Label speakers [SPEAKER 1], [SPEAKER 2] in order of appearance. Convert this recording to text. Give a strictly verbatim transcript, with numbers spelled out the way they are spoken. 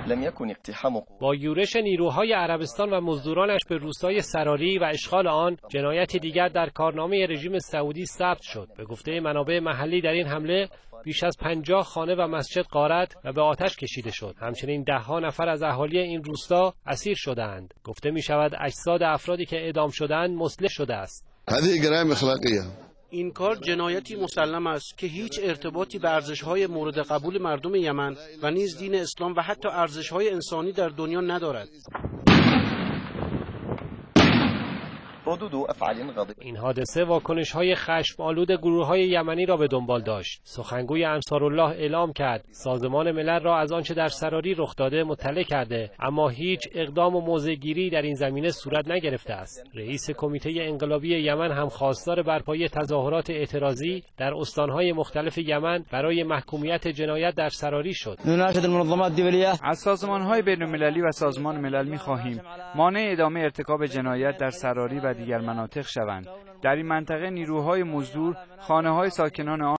[SPEAKER 1] با یورش نیروهای عربستان و مزدورانش به روستای سراری و اشغال آن، جنایتی دیگر در کارنامه رژیم سعودی ثبت شد. به گفته منابع محلی در این حمله بیش از پنجاه خانه و مسجد غارت و به آتش کشیده شد. همچنین ده ها نفر از اهالی این روستا اسیر شدند. گفته می شود اجساد افرادی که اعدام شدند مسلح شده است.
[SPEAKER 2] هذه جرائم اخلاقیه.
[SPEAKER 3] این کار جنایتی مسلم است که هیچ ارتباطی به ارزش‌های مورد قبول مردم یمن و نیز دین اسلام و حتی ارزش‌های انسانی در دنیا ندارد.
[SPEAKER 1] این حادثه واکنش‌های خشم‌آلود گروه‌های یمنی را به دنبال داشت. سخنگوی انصارالله اعلام کرد سازمان ملل را از آنچه در سراری رخ داده مطلع کرده، اما هیچ اقدام و موضع‌گیری در این زمینه صورت نگرفته است. رئیس کمیته انقلابی یمن هم خواستار برپایی تظاهرات اعتراضی در استان‌های مختلف یمن برای محکومیت جنایت در سراری شد.
[SPEAKER 4] از سازمان‌های بین‌المللی و سازمان ملل می‌خواهیم مانع ادامه ارتکاب جنایت در سراری و دیگر مناطق شوند. در این منطقه نیروهای مزدور خانه‌های ساکنان آن